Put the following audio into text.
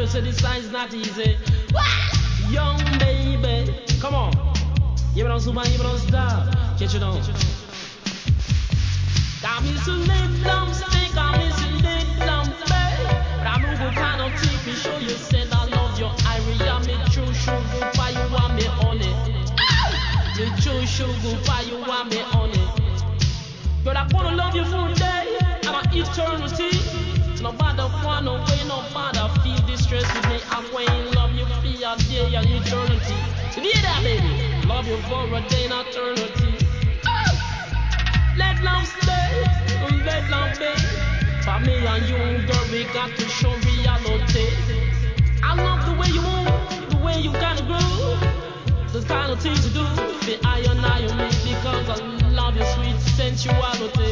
you say this sign's not easy. Young baby, come on. You don't super, you don't stop. Catch it on. Got me some lip lumps, got me some lip lumps, but I'm over kind of TV show. You said I love your area, me true sugar, why you want me on it? Me true sugar, why you want me on it? Girl, I wanna love you for a day and an eternity. Nobody wanna wait, nobody feel distress with me. I'm going love you for a day and eternity. You hear that, baby? Love you for a day and eternity. Let love stay, let love be. For me and you, girl, we got to